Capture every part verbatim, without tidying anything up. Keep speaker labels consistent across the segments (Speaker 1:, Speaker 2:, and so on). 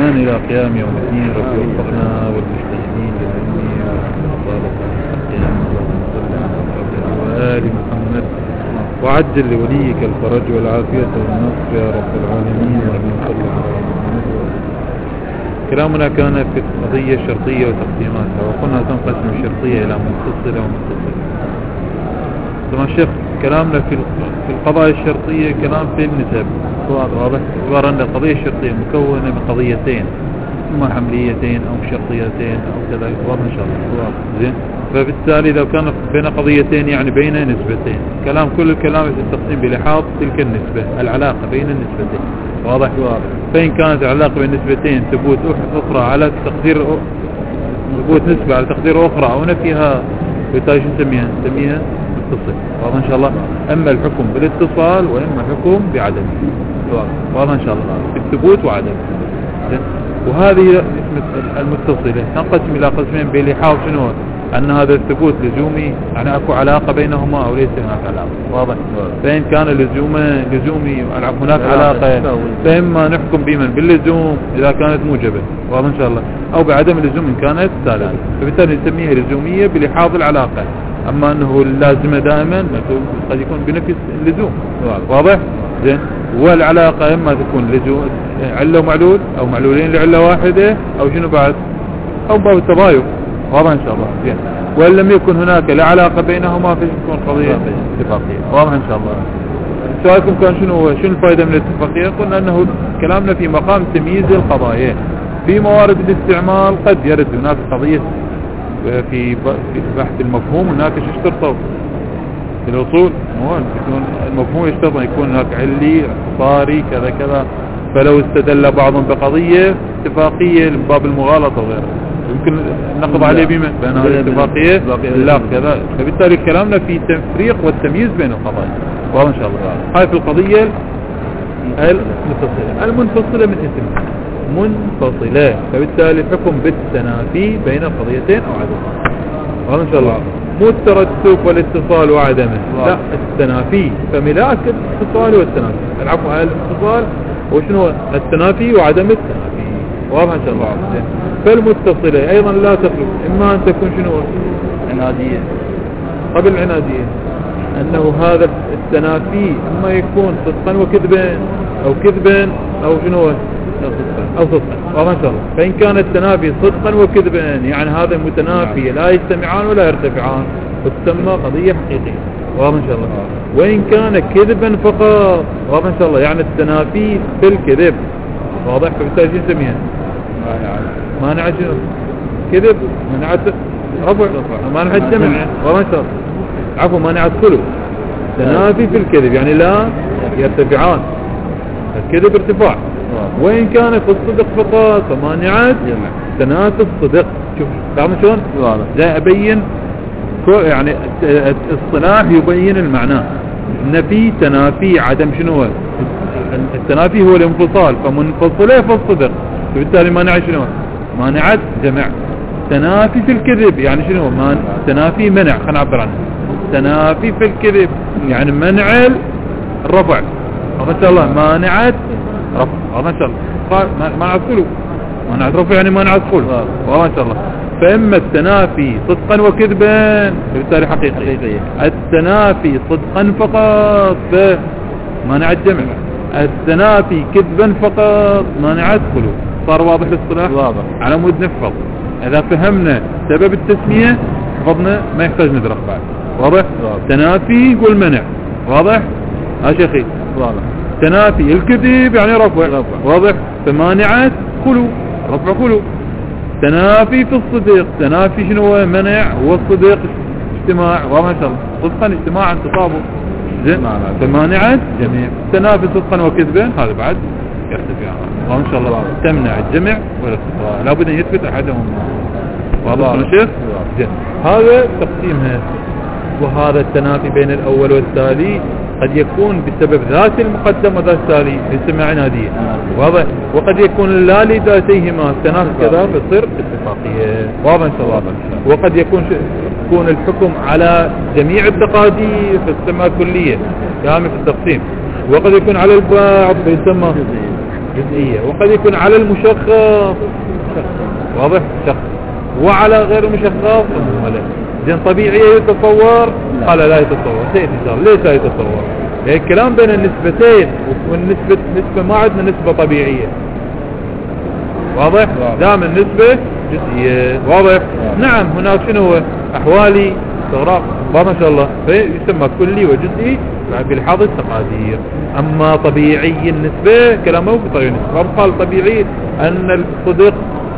Speaker 1: الإيمان إلى قيام يوم الدين. رب وفقنا والمجتهدين للعلم والمطالبة القيام وآل محمد، وعجل لوليك الفرج والعافية والنصر يا رب العالمين. وصلى على محمد. كلامنا كان في القضية الشرطية وتقسيماتها، وقلنا تنقسم الشرطية إلى متصلة ومتصلة. ثم الشيخ كلامنا في القضايا الشرطية كلام في النسب واضح، باعتبار أن القضية الشرطية مكونة من قضيتين، إما حمليتين أو شرطيتين أو كذا، واضح إن شاء الله. زين، فبالتالي لو كان بين قضيتين يعني بين نسبتين، كلام كل الكلام في التقسيم بلحاظ تلك النسبة، العلاقة بين النسبتين. واضح واضح. فإن كانت العلاقة بين النسبتين ثبوت أخرى على تقدير ثبوت نسبة على تقدير أخرى أو نفيها، بالتالي شو نسميها؟ نسميها متصل. واضح إن شاء الله. أما الحكم بالاتصال وإما الحكم بعدم. واضح إن شاء الله، بالثبوت وعدم. وهذه المتصلة تنقسم إلى قسمين بلحاظ شنو؟ أن هذا الثبوت لزومي، يعني أكو علاقة بينهما أو ليس هناك علاقة. واضح. فإن كان لزوما لزومي هناك علاقة، فإما نحكم بمن باللزوم إذا كانت موجبة، واضح إن شاء الله، أو بعدم اللزوم إن كانت سالبة. فبالتالي نسميها لزومية بلحاظ العلاقة. أما أنه اللازمة دائما قد يكون بنفس اللزوم. واضح. زين. والعلاقة إما تكون لزوم علة ومعلول، أو معلولين لعلة واحدة، أو شنو بعد، أو باب التباين. واضح إن شاء الله. زين. وإن لم يكن هناك لا علاقة بينهما فتكون قضية اتفاقية. واضح إن شاء الله. سؤالكم كان شنو شنو الفائدة من الاتفاقية؟ قلنا أنه كلامنا في مقام تمييز القضايا. في موارد الاستعمال قد يرد هناك قضية في بحث المفهوم، هناك يشترط في الوصول المفهوم يشترط أن يكون هناك علي صاري كذا كذا، فلو استدل بعضهم بقضية اتفاقية لباب المغالطة وغيره يمكن نقض عليه بما بين هذه الاتفاقية لا كذا. فبالتالي كلامنا في تفريق والتمييز بين القضايا. واضح إن شاء الله. هاي في القضية المتصلة. المنفصلة من اسمها منفصلة، فبالتالي الحكم بالتنافي بين القضيتين أو عدمها. واضح إن شاء الله. مو الترتب والاتصال وعدمه، لا، التنافي. فملاك الاتصال والتنافي، العفو على الاتصال وشنو التنافي وعدم التنافي. واضح إن شاء الله. فالمتصلة أيضا لا تخلو إما أن تكون شنو عنادية قبل العنادية، أنه هذا التنافي إما يكون صدقا وكذبا أو كذبا أو شنو أو صدقا. واضح إن شاء الله. فإن كان التنافي صدقا وكذبا يعني هذا متنافي لا يجتمعان ولا يرتفعان، فتسمى قضية حقيقية. واضح إن شاء الله. وإن كان كذبا فقط، واضح إن شاء الله، يعني التنافي في الكذب. واضح. فبالتالي شو نسميها؟ مانع شنو؟ كذب، مانع رفع، مانع الجمع. واضح إن شاء الله. عفوا مانع الخلو. تنافي في الكذب يعني لا يرتفعان، الكذب ارتفاع. وإن كان في الصدق فقط فمانعات تنافي الصدق. شوف تعرف شلون؟ جاي أبين يعني الصلاح يبين المعنى. نفي تنافي عدم شنو؟ التنافي هو الانفصال، فمنفصلة في الصدق، فبالتالي مانع شنو؟ مانعات جمع. تنافي في الكذب يعني شنو؟ تنافي منع، خلينا نعبر عنه. تنافي في الكذب يعني منع الرفع. ما شاء الله. مانعات رفع. ما شاء الله. مانع الخلو، مانع الرفع يعني مانع الخلو. ما شاء الله. فإما التنافي صدقا وكذبا فبالتالي حقيقي. التنافي صدقا فقط مانع الجمع. التنافي كذبا فقط مانع الخلو. صار واضح الاصطلاح؟ واضح. على مود نحفظ. إذا فهمنا سبب التسمية حفظنا، ما يحتاج ندرس بعد. واضح؟ تنافي والمنع. واضح؟ ها شيخي؟ واضح. تنافي الكذب يعني رفع. رفع. واضح؟ فمانعات خلو، رفع خلو. تنافي في الصدق، تنافي شنو؟ منع. والصدق اجتماع. واضح ان شاء الله. صدقا اجتماعا تصابه. زين. فمانعات جميع. تنافي صدقا وكذبا هذا بعد يرتفع. واضح ان شاء الله. تمنع الجمع والاتصال، لابد ان يثبت احدهم. واضح يا شيخ؟ زين. هذا تقسيمها. وهذا التنافي بين الأول والتالي قد يكون بسبب ذات المقدم وذات التالي يسمى عنادية. واضح. وقد يكون لا لذاتيهما التنافي كذا فتصير اتفاقية. واضح إن شاء الله. وقد يكون يكون الحكم على جميع التقادير فتسمى كلية كامل في التقسيم. وقد يكون على البعض فيسمى جزئية، وقد يكون على المشخص واضح شخص، وعلى غير المشخص مهملة. زين طبيعية يتصور؟ قال لا يتصور. سيأتي صار ليس لا يتصور. يعني الكلام بين النسبتين، والنسبة نسبة ما عندنا نسبة طبيعية واضح؟ دام النسبة جزئية واضح؟ نعم هناك شنو هو أحوالي استغراق ما شاء الله فيسمى كلي وجزئي بلحاظ التقادير. أما طبيعي النسبة كلامه بطبيعي النسبة. قال طبيعي أن الصدق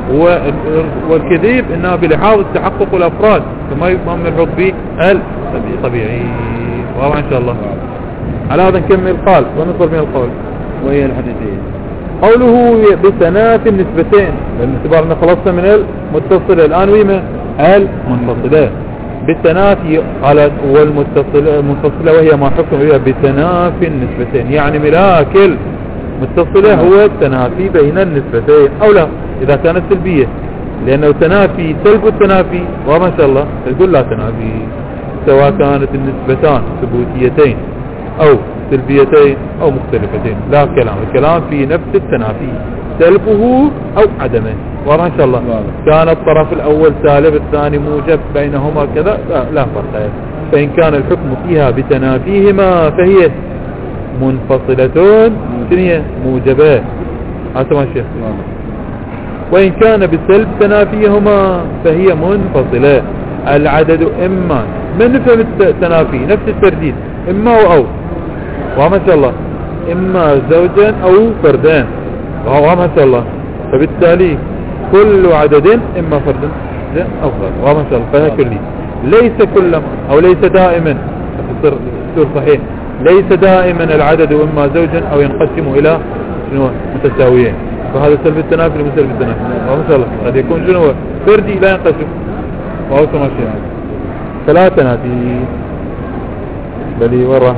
Speaker 1: والكذب إنها بلحاظ التحقق والأفراد فما يمكن الحق به الطبيعي واضح إن شاء الله. على هذا نكمل. قال ونصر من القول
Speaker 2: وهي الحديثية
Speaker 1: قوله بتنافي النسبتين، باعتبار أن خلصنا من المتصلة الآن ويما المنفصلة. بالتنافي قالت والمتصلة المنفصلة وهي ما حكم بها بتنافي النسبتين، يعني ملاك المتصلة هو التنافي بين النسبتين أو لا إذا كانت سلبية، لأنه تنافي سلب التنافي وما شاء الله تقول لا تنافي سواء كانت النسبتان ثبوتيتين أو سلبيتين أو مختلفتين لا كلام. الكلام في نفس التنافي سلبه أو عدمه واضح إن شاء الله. كان الطرف الأول سالب الثاني موجب بينهما كذا لا, لا فرق. فإن كان الحكم فيها بتنافيهما فهي منفصلتون ثانية موجبات هذا الشيخ. وإن كان بسلب تنافيهما فهي منفصلة. العدد إما من نفهم التنافي نفس الترديد إما وأو وما شاء الله إما زوجا أو فردان وما شاء الله. فبالتالي كل عدد إما فرد أو فرد وما شاء الله. فهي كلي ليس كل أو ليس دائما تصير صحيح ليس دائما العدد إما زوجا أو ينقسم إلى شنو متساويين. فهذا سلب التنافي من سلب التنافي وما شاء الله. قد يكون شنو فردي لا ينقسم وهو كما شيء فلا تنافي بل وراح.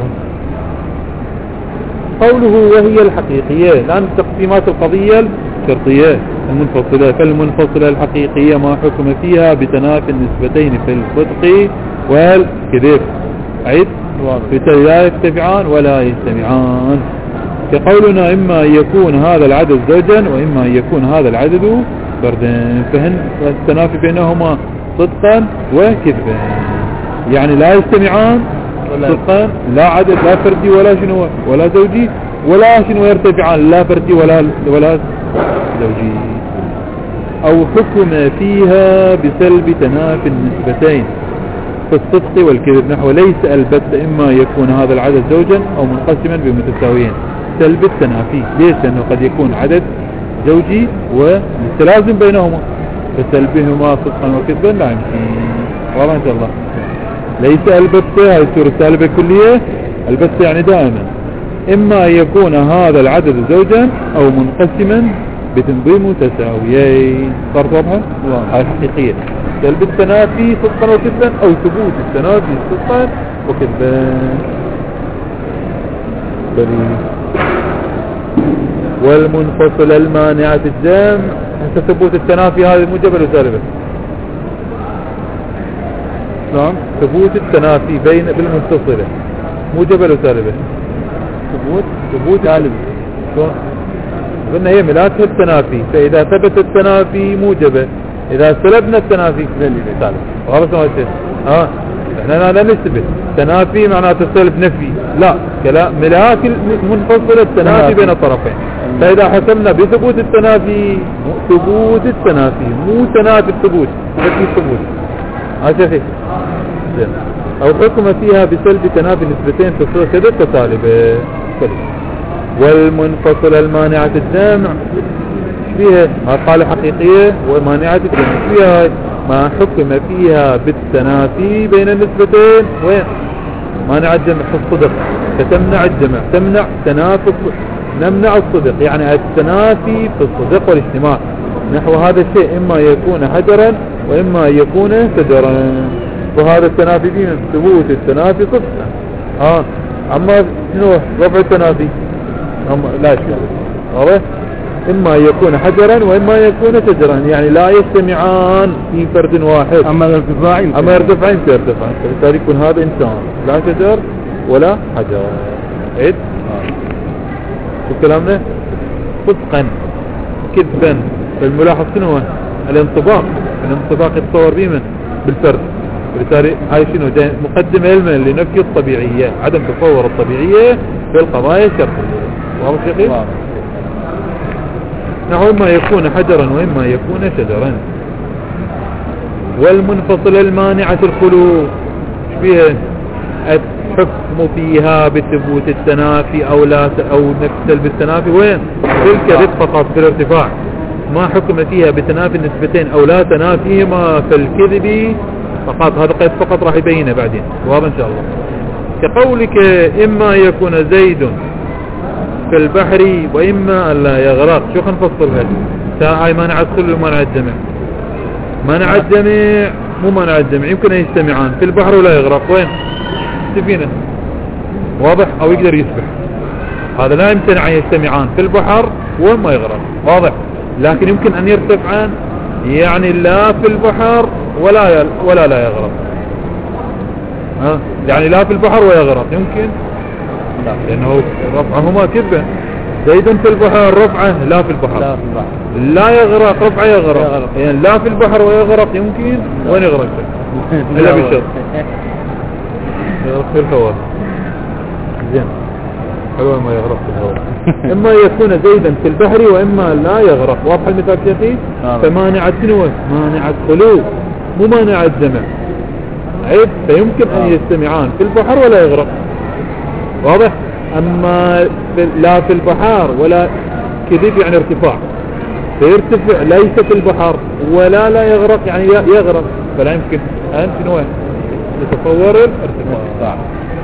Speaker 1: قوله وهي الحقيقية لأن تقسيمات القضية الشرطية المنفصلة. فالمنفصلة الحقيقية ما حكم فيها بتنافي النسبتين في الصدق والكذب عيد لا يجتمعان ولا يجتمعان. كقولنا إما أن يكون هذا العدد زوجا وإما أن يكون هذا العدد فردا فهن التنافي بينهما صدقا وكذبا يعني لا يجتمعان صدقا لا عدد لا فردي ولا شنو ولا زوجي ولا شنو يرتفعان لا فردي ولا ولا زوجي. أو حكم فيها بسلب تنافي النسبتين في الصدق والكذب نحو ليس البتة إما يكون هذا العدد زوجا أو منقسما بمتساويين. سلب التنافي ليش؟ لأنه قد يكون عدد زوجي والتلازم بينهما فسلبهما صدقا وكذبا لا يمكن والله إن شاء الله. ليس البتة هذه السورة السالبة كلية. البتة يعني دائما إما أن يكون هذا العدد زوجا أو منقسما بتنظيم متساويين. صارت واضحة؟ هاي حقيقية. سلب التنافي صدقا وكذبا أو ثبوت التنافي صدقا وكذبا. والمنفصل المانعة الجمع حتى ثبوت التنافي هذه موجبة ولا سالبة؟ نعم ثبوت التنافي بين بالمتصلة موجبة ولا سالبة؟ ثبوت ثبوت سالب. شلون؟ قلنا هي ملاكها التنافي. فإذا ثبت التنافي موجبة إذا سلبنا التنافي سالب. وهذا سمع الشيء ها احنا لا نثبت تنافي معناته سلب نفي لا كلام ملاك المنفصلة التنافي بين الطرفين. فإذا حكمنا بثبوت التنافي ثبوت التنافي مو تنافي الثبوت نفي الثبوت هذا شيء. أو حكم فيها بسلب تنافي نسبتين تصير كذا سالبة. والمنفصلة المانعة الجمع فيها قال حقيقية ومانعة الجمع فيها ما حكم فيها بالتنافي بين النسبتين وين مانع الجمع في الصدق فتمنع الجمع تمنع تنافس نمنع الصدق يعني التنافي في الصدق والاجتماع نحو هذا الشيء إما يكون حجرا وإما يكون شجرا. وهذا التنافي بين ثبوت التنافي صدقا. ها أما شنو رفع التنافي لا شيء واضح. إما يكون حجرا وإما يكون شجرا يعني لا يجتمعان في فرد واحد. أما يرتفعين أما يرتفعين يرتفعين فبالتالي يكون هذا إنسان لا شجر ولا حجر. عيد شو كلامنا صدقا كذبا. فالملاحظ شنو هو الانطباق. الانطباق يتصور به من بالفرد. بالتالي هاي شنو مقدمة علما لنفي الطبيعية، عدم تصور الطبيعية في القضايا الشرعية. واضح شيخي؟ نحو إما يكون حجرا وإما يكون شجرا. والمنفصل المانعة الخلو فيها الحكم فيها بثبوت التنافي أو لا أو نفس بالتنافي وين في الكذب فقط في الارتفاع. ما حكم فيها بتنافي النسبتين أو لا تنافيهما في الكذب فقط. هذا قيد فقط راح يبينه بعدين واضح إن شاء الله. كقولك إما يكون زيد في البحر وإما أن لا يغرق. شو خلينا نفصلها؟ هاي مانع الخلو ومانع الجمع. مانع الجمع مو مانع الجمع، يمكن أن يجتمعان في البحر ولا يغرق. وين سفينة واضح أو يقدر يسبح، هذا لا يمتنع أن يجتمعان في البحر وما يغرق واضح. لكن يمكن أن يرتفعان يعني لا في البحر ولا ولا لا يغرق. ها يعني لا في البحر ويغرق يمكن لا، لأنه رفعهما كذبة. زيد في البحر رفعه لا في البحر لا, في لا يغرق رفعه يغرق, يغرق. يعني لا في البحر ويغرق يمكن وين يغرق إلا بالشرط يغرق في الهواء. زين حلو ما يغرق في الهواء. إما يكون زيدا في البحر وإما لا يغرق. واضح المثال شيخي؟ فمانعة شنو؟ مانعة خلو مو مانعة جمع. عيب فيمكن أن يجتمعان في البحر ولا يغرق واضح. أما في لا في البحر ولا كذب يعني ارتفاع، فيرتفع ليس في البحر ولا لا يغرق يعني يغرق، فلا يمكن أن شنو يتصور الارتفاع.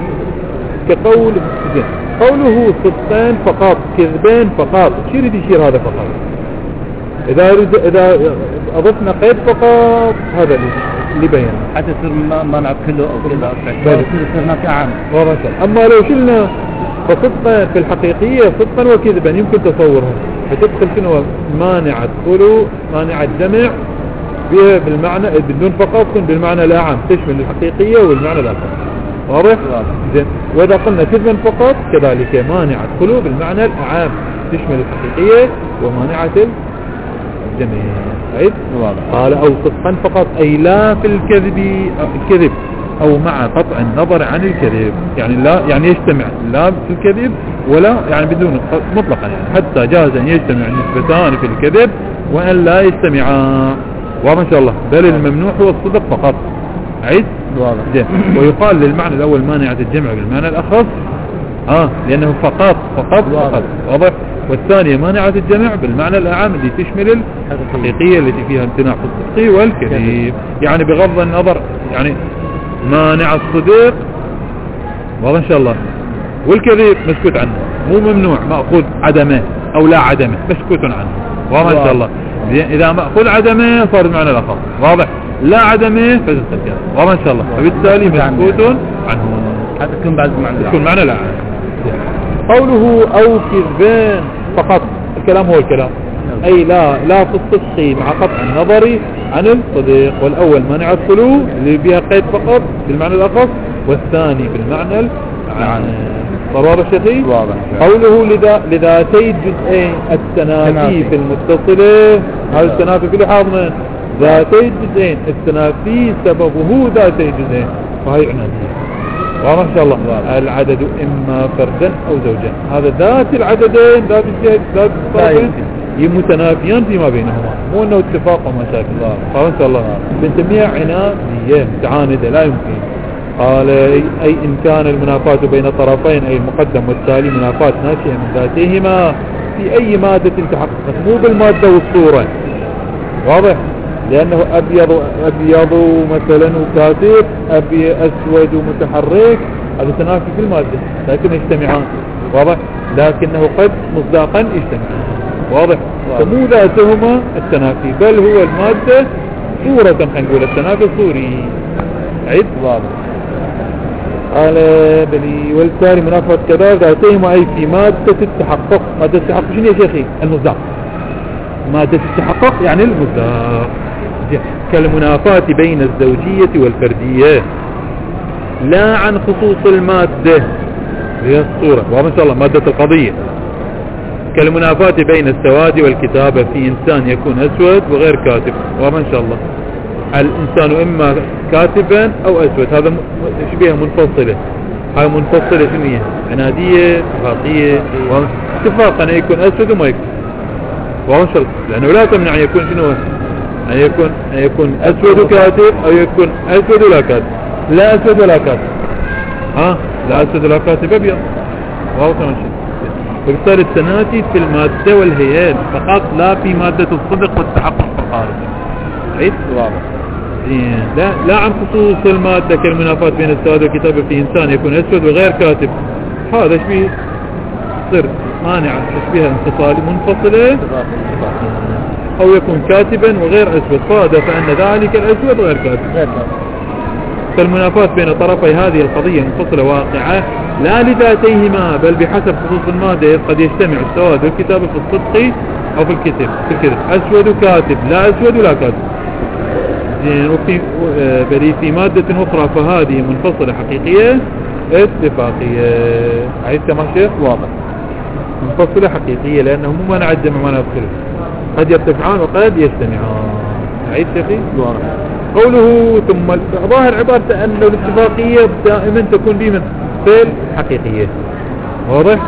Speaker 1: كقول قوله صدقين فقط كذبين فقط. شو يريد يشير هذا فقط؟ إذا إذا أضفنا قيد فقط هذا اللي بيان
Speaker 2: حتى يصير ما نعرف كله أو كله أكثر يصير نافع عام.
Speaker 1: أما لو شلنا فصدقا في الحقيقية صدقا وكذبا يمكن تصورها، فتدخل شنو مانعة خلو مانعة جمع بها بالمعنى بدون فقط بالمعنى الأعم تشمل الحقيقية والمعنى الآخر واضح؟ زين. وإذا قلنا كذبا فقط كذلك مانعة خلو بالمعنى الأعم تشمل الحقيقية ومانعة الجمع. عيد؟ قال أو صدقا فقط أي لا في الكذب الكذب أو مع قطع النظر عن الكذب، يعني لا يعني يجتمع لا في الكذب ولا يعني بدون مطلقا، يعني حتى جاز أن يجتمع نسبتان في الكذب وأن لا يجتمعا. واضح إن شاء الله. بل الممنوع هو الصدق فقط. عيد؟ واضح. ويقال للمعنى الأول مانعة الجمع بالمعنى الأخص آه لأنه فقط فقط فقط واضح. والثانية مانعة الجمع بالمعنى الأعام اللي تشمل الحقيقية التي فيها امتناع في الصدق والكذب، يعني بغض النظر يعني مانع الصدق واضح إن شاء الله، والكذب مسكوت عنه مو ممنوع مأخوذ عدمه أو لا عدمه مسكوت عنه واضح إن شاء الله. إذا مأخوذ عدمه صار المعنى الأخص واضح، لا عدمه فزت واضح إن شاء الله، فبالتالي مسكوت عنه
Speaker 2: حتى تكون بعد المعنى
Speaker 1: تكون معنى لا. قوله أو كذبان فقط الكلام هو الكلام أي لا لا في الصدق مع قطع النظر عن الصدق. والأول مانع الخلو اللي بها قيد فقط بالمعنى الأخص، والثاني بالمعنى العام. صار الشيخي؟ واضح. قوله لذا لذاتي الجزئين التنافي في المتصلة. هذا التنافي في لحاظنا ذاتي الجزئين التنافي سببه ذاتي الجزئين فهي عنادية واضح إن شاء الله. العدد إما فردا أو زوجا، هذا ذات العددين ذات الجهد ذات الطرفين متنافيان فيما بينهما، مو انه اتفاق ومشاكل. قال ان شاء الله بنسميها عنادية متعاندة لا يمكن. قال اي ان كان المنافاة بين طرفين اي المقدم والتالي منافاة ناشئة من ذاتهما في اي مادة تحققت مو بالمادة والصورة واضح، لانه ابيض ابيض مثلا وكاتب ابي اسود ومتحرك هذا تنافي في المادة لكن يجتمعان واضح، لكنه قد مصداقا يجتمعان واضح. فمو ذاتهما التنافي بل هو المادة صورة خلينا نقول التنافي صوري. عيد واضح. قال بلي والتالي منافات كذا ذاتهما أي في مادة التحقق. مادة التحقق شنو يا شيخي؟ المصداق. مادة التحقق يعني المصداق كالمنافاة بين الزوجية والفردية لا عن خصوص المادة هي الصورة واضح إن شاء الله مادة القضية. كالمنافاة بين السواد والكتابة في إنسان يكون أسود وغير كاتب. وما إن شاء الله الإنسان إما كاتبا أو أسود، هذا شبيه منفصلة. هاي منفصلة شنو هي؟ عنادية اتفاقية اتفاق أن يكون أسود وما يكون. وما إن شاء الله لأنه لا تمنع أن يكون شنو أن يكون أن يكون أسود وكاتب أو يكون أسود ولا كاتب. لا أسود ولا كاتب، ها لا أسود ولا كاتب أبيض. واضح ما شيء. وبالتالي التنافي في المادة والهيئات فقط، لا في مادة الصدق والتحقق الخارج. عيد واضح. لا لا عن خصوص المادة كالمنافاة بين السواد والكتابة في إنسان يكون أسود وغير كاتب. هذا شبيه صر مانع تشبيه انفصالي منفصلة، أو يكون كاتبا وغير أسود، فهذا فأن ذلك الأسود غير كاتب. فالمنافاة بين طرفي هذه القضية منفصلة واقعة لا لذاتيهما بل بحسب خصوص المادة، قد يجتمع السواد والكتابة في الصدق أو في الكتب. في الكتب أسود وكاتب، لا أسود ولا كاتب. وفي بل في مادة أخرى فهذه منفصلة حقيقية اتفاقية. عيد كما شيخ واضح. منفصلة حقيقية لأنه مو مانع الجمع ما نفصله، قد يرتفعان وقد يجتمعان. عيد شيخي واضح. قوله ثم ظاهر عبارة أن الاتفاقية دائما تكون بمن فعل حقيقية. واضح.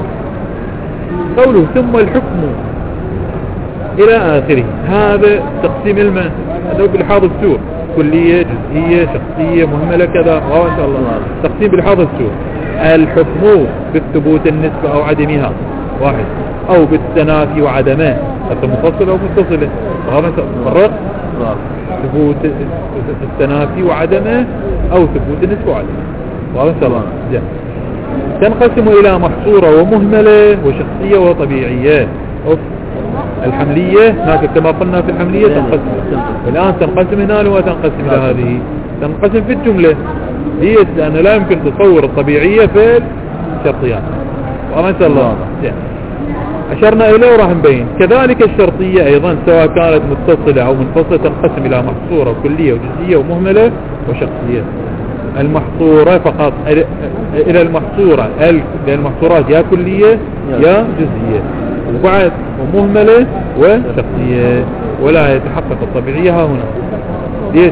Speaker 1: قوله ثم الحكم إلى آخره، هذا تقسيم الماء أنه بلحاظ السور كلية جزئية شخصية مهملة كذا. وإن شاء الله تقسيم بلحاظ السور. الحكم بالثبوت النسبة أو عدمها واحد، أو بالتنافي وعدمه، حتى متصلة أو متصلة. وهذا فرق ثبوت التنافي وعدمه أو ثبوت النسبة وعدمه. وهذا إن شاء الله جاء. تنقسم إلى محصورة ومهملة وشخصية وطبيعية. الحملية هناك كما قلنا في الحملية تنقسم، والآن تنقسم هنا وتنقسم إلى هذه. تنقسم في الجملة ليش؟ لأنه لا يمكن تصور الطبيعية في الشرطيات. وما شاء الله أشرنا إليه وراح نبين. كذلك الشرطية أيضا سواء كانت متصلة أو منفصلة تنقسم إلى محصورة وكلية وجزئية ومهملة وشخصية. المحصورة فقط إلى المحصورة، المحصورات يا كلية يا جزئية، وبعد ومهملة وشخصية، ولا يتحقق الطبيعية ها هنا. ليش؟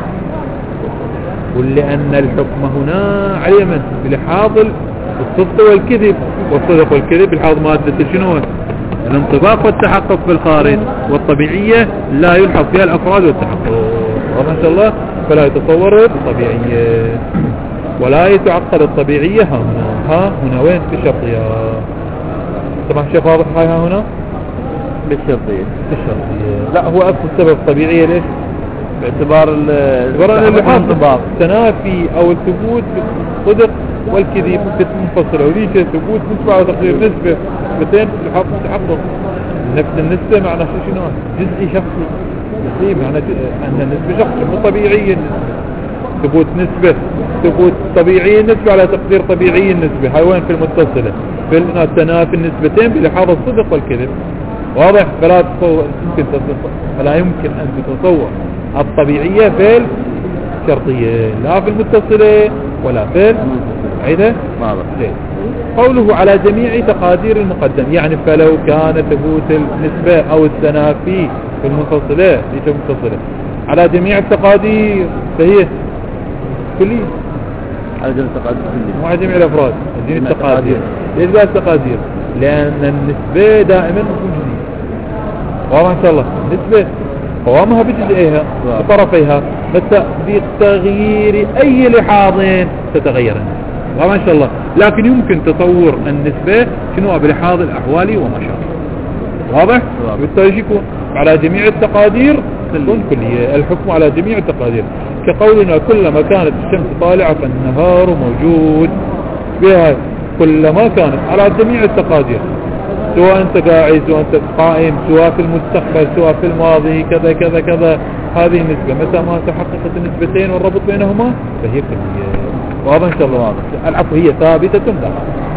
Speaker 1: ولأن الحكم هنا على من بلحاظ الصدق والكذب، والصدق والكذب بلحاظ مادة شنو؟ الانطباق والتحقق في الخارج، والطبيعية لا يلحظ فيها الأفراد والتحقق. وما شاء الله فلا يتصور الطبيعية ولا يتعقد الطبيعية ها هنا. ها هنا وين في الشرطية؟ طبعا شيء واضح هاي ها هنا بالشرطية. بالشرطية لا هو أصل السبب الطبيعية ليش؟ باعتبار الانطباق تنافي أو الثبوت بالصدق والكذب منفصلة، وليش ثبوت نسبة وتقدير نسبة نسبتين في الحق تحقق. نفس النسبة معنى شنو؟ جزئي شخصي. جزئي معنى أن النسبة شخصي مو طبيعية. ثبوت نسبة ثبوت طبيعي النسبة على تقدير طبيعي النسبة. هاي وين في المتصلة؟ في التنافي النسبتين بلحاظ الصدق والكذب. واضح. فلا تصور يمكن فلا يمكن أن تتصور الطبيعية في الشرطية لا في المتصلة ولا في عيدة. واضح. قوله على جميع تقادير المقدم، يعني فلو كان ثبوت النسبة أو التنافي في المنفصلة ليس المتصلة على جميع التقادير فهي كلية.
Speaker 2: على جميع التقادير كلية
Speaker 1: مو على جميع الأفراد، جميع التقادير. ليش بقى التقادير؟ لأن النسبة دائما تكون جديدة. والله إن شاء الله النسبة قوامها بجزئيها بطرفيها، بس بتغيير أي لحاظ تتغير والله إن شاء الله. لكن يمكن تصور النسبة شنو بلحاظ الأحوال وما شاء الله. واضح؟ بالتالي يكون على جميع التقادير تكون كلية. الحكم على جميع التقادير كقولنا كلما كانت الشمس طالعة فالنهار موجود بها. كلما كانت على جميع التقادير، سواء انت قاعد سواء انت قائم سواء في المستقبل سواء في الماضي كذا كذا كذا، هذه النسبة متى ما تحققت النسبتين والربط بينهما فهي كلية. واضح ان شاء الله. واضح. العفو هي ثابتة لا.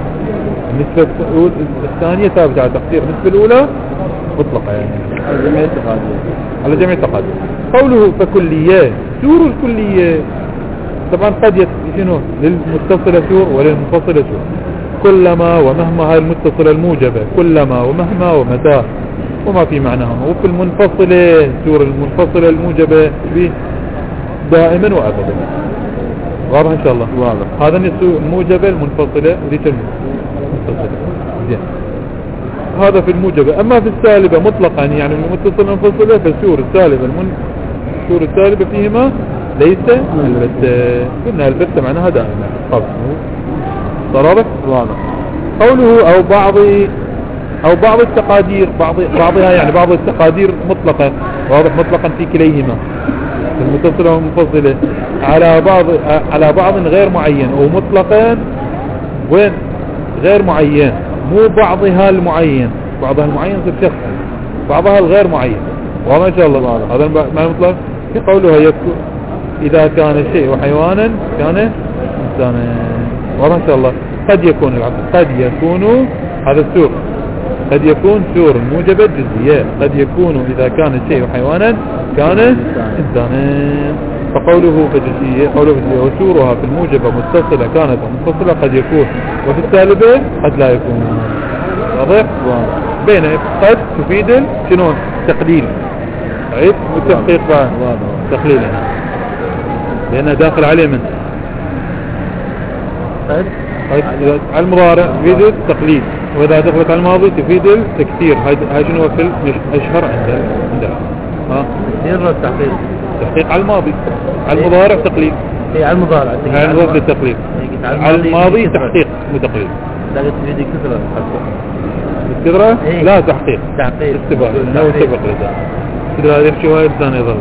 Speaker 1: النسبة الثانية ثابتة على تقدير النسبة الأولى مطلقة يعني
Speaker 2: على جميع التقادير.
Speaker 1: على جميع التقادير. قوله فكلية سور الكلية طبعا قد شنو للمتصلة سور وللمنفصلة سور. كلما ومهما هاي المتصلة الموجبة، كلما ومهما ومتى وما في معناها. وفي المنفصلة سور المنفصلة الموجبة دائما وأبدا. واضح إن شاء الله؟
Speaker 2: واضح.
Speaker 1: هذا النسو الموجبة المنفصلة وديك المنفصلة. زين. هذا في الموجبة. أما في السالبة مطلقا يعني المتصلة المنفصلة فسور السالبة المن سور السالبة فيهما ليس البتة. قلنا البتة معناها دائما. طب صراحة؟ واضح. قوله أو بعض أو بعض التقادير، بعض بعضها يعني بعض التقادير مطلقة. واضح مطلقا في كليهما المتصلة والمنفصلة على بعض على بعض غير معين، أو مطلقا وين غير معين، مو بعضها المعين، بعضها المعين في الشخص، بعضها الغير معين. واضح إن شاء الله. هذا معنى مطلق. في قولها يكون إذا كان الشيء حيوانا كان إنسانا. واضح إن شاء الله. قد يكون العقل قد يكون هذا السور، قد يكون سور موجبة جزئية، قد يكون إذا كان الشيء حيوانا كان إنسانا. فقوله فجزئية قوله فجزئية وسورها في الموجبة متصلة كانت منفصلة قد يكون، وفي السالبة قد لا يكون. واضح؟ بين قد تفيد شنو تقليل عيد والتحقيق تقليل لأنه داخل عليه من قد على المضارع تفيد التقليل، وإذا دخلت على الماضي تفيد التكثير. هاي شنو في الأشهر عندنا عندنا ها
Speaker 2: تكثير والتحقيق.
Speaker 1: تحقيق على الماضي، على المضارع تقليل.
Speaker 2: اي على المضارع
Speaker 1: على المضارع التقليل، على الماضي تحقيق مو تقليل.
Speaker 2: لا تفيد كثرة
Speaker 1: الكثرة
Speaker 2: إيه؟
Speaker 1: لا تحقيق
Speaker 2: تحقيق
Speaker 1: استباق انه سبق لذا كثرة هذه شوية الثاني يظل.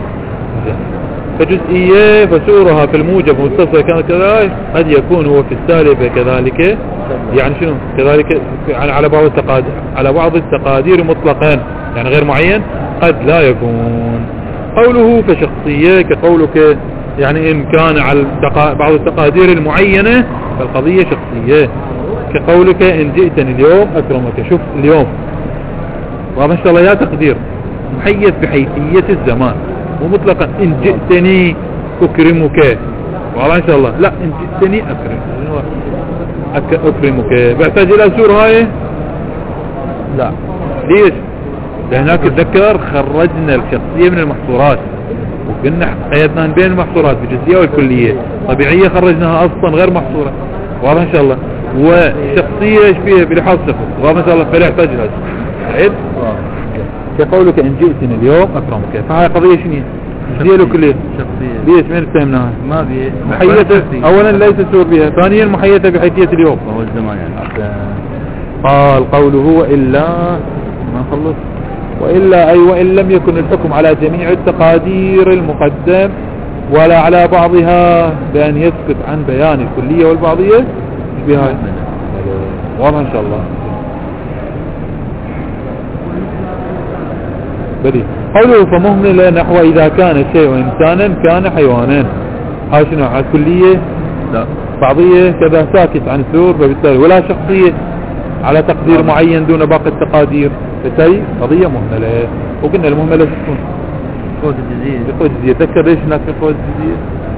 Speaker 1: فجزئية فسورها في الموجب متصلة كانت كذلك قد يكون هو في السالبة كذلك. يعني شنو كذلك يعني على بعض التقادير على بعض التقادير مطلقا يعني غير معين قد لا يكون. قوله فشخصية كقولك يعني إن كان على بعض التقادير المعينة فالقضية شخصية. كقولك إن جئتني اليوم أكرمك. شوف اليوم وما شاء الله يا تقدير محيث بحيثية الزمان ومطلقا إن جئتني أكرمك. والله إن شاء الله لا إن جئتني أكرم أك أكرمك. بحتاج إلى سور هاي لا. ليش؟ لهناك تذكر خرجنا الشخصية من المحصورات وقلنا قيدنا بين المحصورات بالجزئية والكلية. طبيعية خرجناها أصلا غير محصورة. والله إن شاء الله. وشخصية ايش فيها بلحاظ صفر. والله إن شاء الله فلا يحتاج لها عيد. كقولك إن جئتني اليوم أكرمك. فهاي قضية شنو جزئية وكلية شخصية. ليش من فهمناها
Speaker 2: ما بيه
Speaker 1: محيطة أولا ليس سور بها، ثانيا محيطة بحيثية اليوم
Speaker 2: هو الزمان يعني.
Speaker 1: قال قوله وإلا ما خلص وإلا أي وإن لم يكن الحكم على جميع التقادير المقدم ولا على بعضها بأن يسكت عن بيان الكلية والبعضية بها. واضح إن شاء الله. بدي قوله فمهمل نحو إذا كان الشيء إنسانا كان حيوانا. هاي شنو على الكلية
Speaker 2: لا
Speaker 1: بعضية كذا ساكت عن سور فبالتالي ولا شخصية على تقدير معين دون باقي التقادير فتي قضية مهملة. وقلنا المهملة تكون
Speaker 2: قوة الجزئية.
Speaker 1: قوة الجزئية. تذكر ليش هناك قوة الجزئية؟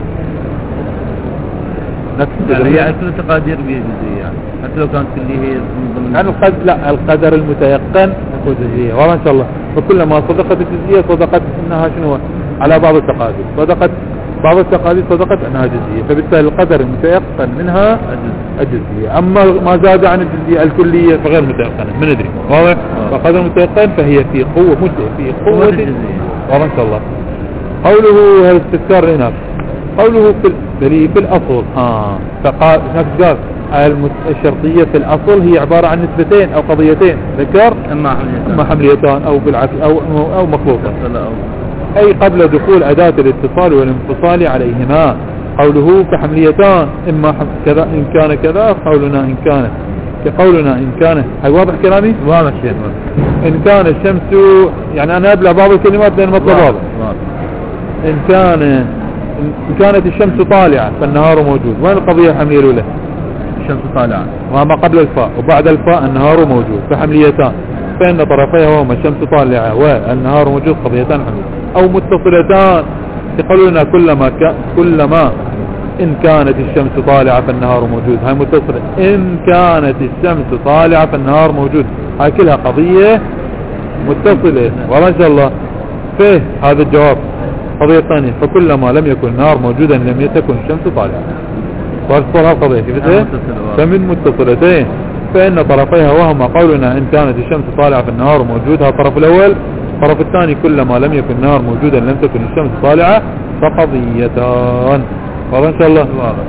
Speaker 2: يعني يعني كل التقادير بها جزئية يعني حتى لو كانت كلية هي ضمن
Speaker 1: يعني القدر لا القدر المتيقن قوة الجزئية. والله إن شاء الله. فكلما صدقت الجزئية صدقت انها شنو على بعض التقادير، صدقت بعض التقادير صدقت انها جزئية. فبالتالي القدر المتيقن منها الجزئية. اما ما زاد عن الجزئية الكلية فغير متيقن ما ندري. واضح. فقدر متيقن فهي في قوة مدة في قوة الجزئية. والله إن شاء الله. قوله هذا استذكار هناك. قوله في في الأصل ها فقال نفس قال الشرطية في الأصل هي عبارة عن نسبتين أو قضيتين. ذكر
Speaker 2: إما حمليتان
Speaker 1: إما حمليتان أو بالعكس أو أو مخلوطة أي قبل دخول أداة الاتصال والانفصال عليهما. قوله كحمليتان إما كذا إن كان كذا قولنا إن كان كقولنا إن كان. هاي واضح كلامي؟
Speaker 2: واضح شيء.
Speaker 1: إن كان الشمس يعني أنا أبلع بعض الكلمات بين مطلب واضح. إن كان إن كانت الشمس طالعة فالنهار موجود. وين القضية الحملية الأولى؟
Speaker 2: الشمس طالعة
Speaker 1: وما قبل الفاء وبعد الفاء النهار موجود فحمليتان. فإن طرفيها هما الشمس طالعة والنهار موجود قضيتان حملية. أو متصلتان يقولون كلما ك... كلما إن كانت الشمس طالعة فالنهار موجود، هاي متصلة. إن كانت الشمس طالعة فالنهار موجود، هاي كلها قضية متصلة. والله إن شاء الله فيه هذا الجواب. قضية ثانية، فكلما لم يكن النهار موجودا لم تكن الشمس طالعة. وهذه القضية كيف فمن متصلتين، فإن طرفيها وهما قولنا إن كانت الشمس طالعة فالنهار موجود، هذا الطرف الأول. الطرف الثاني كلما لم يكن النهار موجودا لم تكن الشمس طالعة، فقضيتان. واضح إن شاء الله.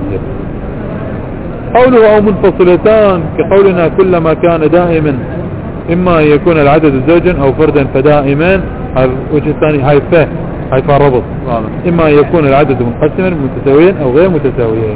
Speaker 1: قوله أو منفصلتان كقولنا كلما كان دائما إما يكون العدد زوجا أو فردا فدائما. هذا الوجه الثاني، هاي فه هاي فه ربط. إما يكون العدد منقسما متساويا أو غير متساويا.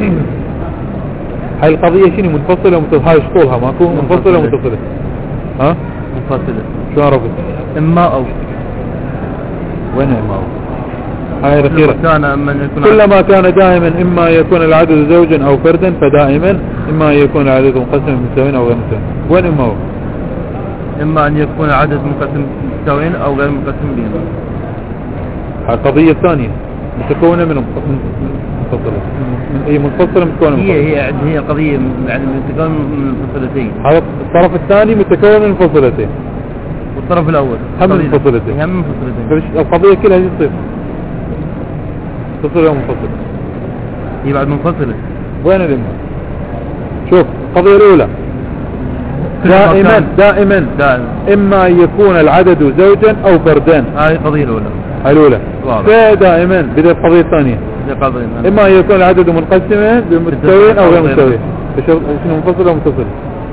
Speaker 1: هاي القضية شنو منفصلة ومتصلة؟ هاي شطولها ماكو منفصلة ومتصلة. ها
Speaker 2: منفصلة.
Speaker 1: شو عرفت؟
Speaker 2: إما أو
Speaker 1: وين إما أو؟ هاي الأخيرة.
Speaker 2: كلما
Speaker 1: كان دائما إما يكون العدد زوجا أو فردا فدائما إما يكون العدد منقسما متساويا أو غير متساويا. وين إما أو؟
Speaker 2: إما أن يكون العدد منقسم متساويين أو غير منقسم بهما.
Speaker 1: هاي القضية الثانية متكونة من منفصلة. هي منفصلة متكونة.
Speaker 2: هي هي هي قضية يعني متكونة من منفصلتين.
Speaker 1: هذا الطرف الثاني متكون من منفصلتين.
Speaker 2: والطرف الأول
Speaker 1: هم منفصلتين.
Speaker 2: هم منفصلتين.
Speaker 1: القضية كلها تصير منفصلة ومنفصلة.
Speaker 2: هي بعد منفصلة.
Speaker 1: وين الإما؟ شوف القضية الأولى دائما دائما دائما إما يكون العدد زوجا أو فردان.
Speaker 2: هاي القضية الأولى.
Speaker 1: هاي الأولى. فدائما بدأ القضية الثانية إما يكون العدد منقسما بمتساويين أو غير متساويين. شنو منفصلة ومتصلة؟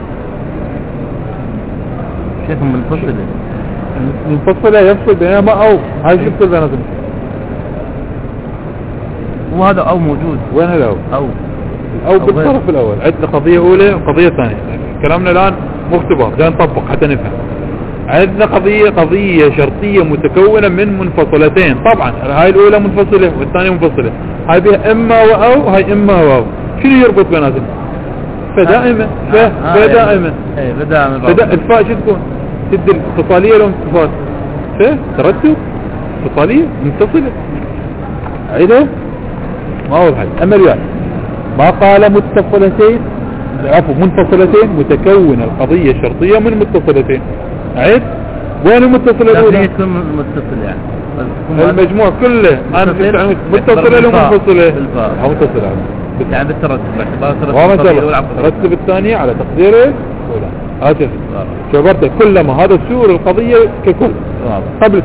Speaker 2: شيخ منفصلة.
Speaker 1: منفصلة يفصل بينهما أو هاي شو يفصل بينهما؟
Speaker 2: وهذا أو موجود.
Speaker 1: وين الأو؟
Speaker 2: أو
Speaker 1: أو بالطرف الأول. عندنا قضية أولى وقضية ثانية. كلامنا الآن مختبر جاي نطبق حتى نفهم. عندنا قضية قضية شرطية متكونة من منفصلتين. طبعا هاي الأولى منفصلة والثانية منفصلة. هاي بها إما وأو، هاي إما وأو. شنو يربط بيناتهم؟ فدائما فدائما
Speaker 2: فدائما
Speaker 1: الفاء شو تكون؟ تدي الاتصالية ولا انتصال؟ فيه ترتب اتصالية متصلة. عيدها ما هو الحل. أما اليوم ما قال متصلتين، عفوا منفصلتين متكون القضية الشرطية من متصلتين. عيد وين المتصلة الأولى؟
Speaker 2: تكون متصلة يعني
Speaker 1: المجموع كله أنا متصلة ولا منفصلة؟ أو متصلة
Speaker 2: يعني بالترتب
Speaker 1: باعتبار ترتب الثانية على تقدير الأولى. هذا شبرته كلما هذا سور القضية ككل قبل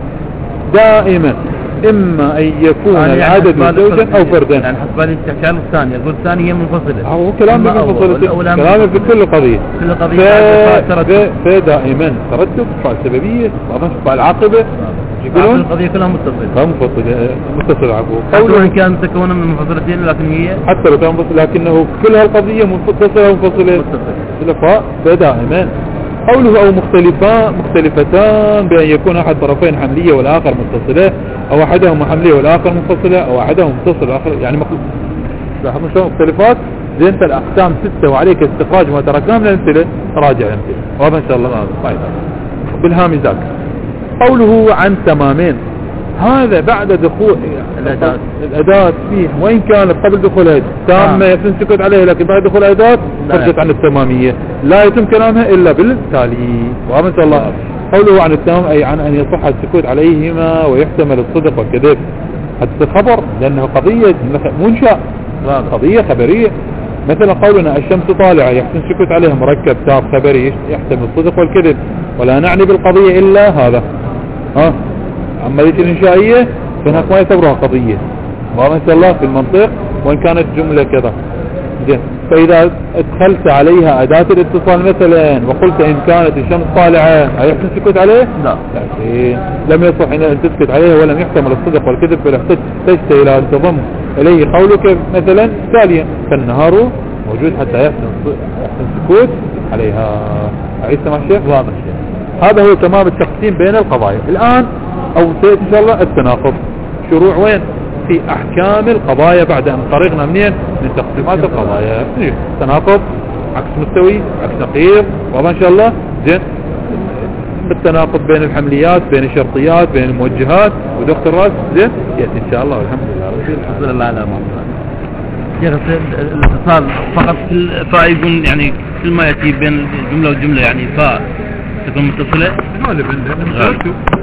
Speaker 1: دائما إما أن يكون يعني العدد زوجا أو فردا.
Speaker 2: يعني حسب الاستحكام الثانية يقول الثانية هي منفصلة.
Speaker 1: هو كلام منفصلة. كلام في كل قضية.
Speaker 2: كل قضية
Speaker 1: فدائما ترتب فالسببية فالعاقبة
Speaker 2: يقولون القضية كلها متصلة.
Speaker 1: منفصلة متصلة عفوا.
Speaker 2: قوله إن كان متكونة من منفصلتين لكن هي
Speaker 1: حتى لو كان منفصل لكنه كلها القضية منفصلة ومنفصلة. متصلة. فدائما. قوله أو مختلفان مختلفتان بأن يكون أحد طرفين حملية والآخر متصلة أو أحدهما حملية والآخر منفصلة أو أحدهم متصل والآخر يعني لاحظوا شلون مختلفات. زين انت الأقسام ستة وعليك استخراج ما تركناه من الأمثلة راجع الأمثلة. واضح إن شاء الله. طيب بالهام ذاك. قوله عن تمامين هذا بعد دخول الأداة الأداة فيه وإن كانت قبل دخولها تامة يتم السكوت عليها لكن بعد دخول الأداة خرجت عن التمامية لا يتم كلامها إلا بالتالي. وإن شاء الله. قوله عن التمام أي عن أن يصح السكوت عليهما ويحتمل الصدق والكذب. هذا خبر لأنه قضية منشأ قضية خبرية. مثلا قولنا الشمس طالعة يحسن السكوت عليها مركب تاب خبري يحتمل الصدق والكذب ولا نعني بالقضية إلا هذا. ها عملية الإنشائية فهناك ما يعتبرها قضية. واضح إن شاء الله في المنطق وإن كانت جملة كذا. زين فإذا ادخلت عليها أداة الاتصال مثلا وقلت إن كانت الشمس طالعة هيحسن السكوت عليه؟
Speaker 2: لا.
Speaker 1: لكن لم يصح أن تسكت عليه ولم يحتمل الصدق والكذب بل احتجت إلى أن تضم إليه قولك مثلا تاليا فالنهار موجود حتى يحسن السكوت عليها. أعيد سمع الشيخ؟
Speaker 2: واضح الشيخ.
Speaker 1: هذا هو تمام التقسيم بين القضايا. الآن أو سيأتي إن شاء الله التناقض. شروع وين؟ في أحكام القضايا بعد أن طرقنا منين؟ من تقسيمات القضايا. تناقض عكس مستوي عكس نقيض. واضح إن شاء الله. زين التناقض بين الحمليات بين الشرطيات بين الموجهات ودخت الراس. زين يأتي إن شاء الله والحمد لله.
Speaker 2: الحمد لله على ما شيخ الاتصال فقط كل فاء يكون يعني كل ما يأتي بين جملة وجملة يعني فاء تكون متصلة
Speaker 1: غالبا لأنه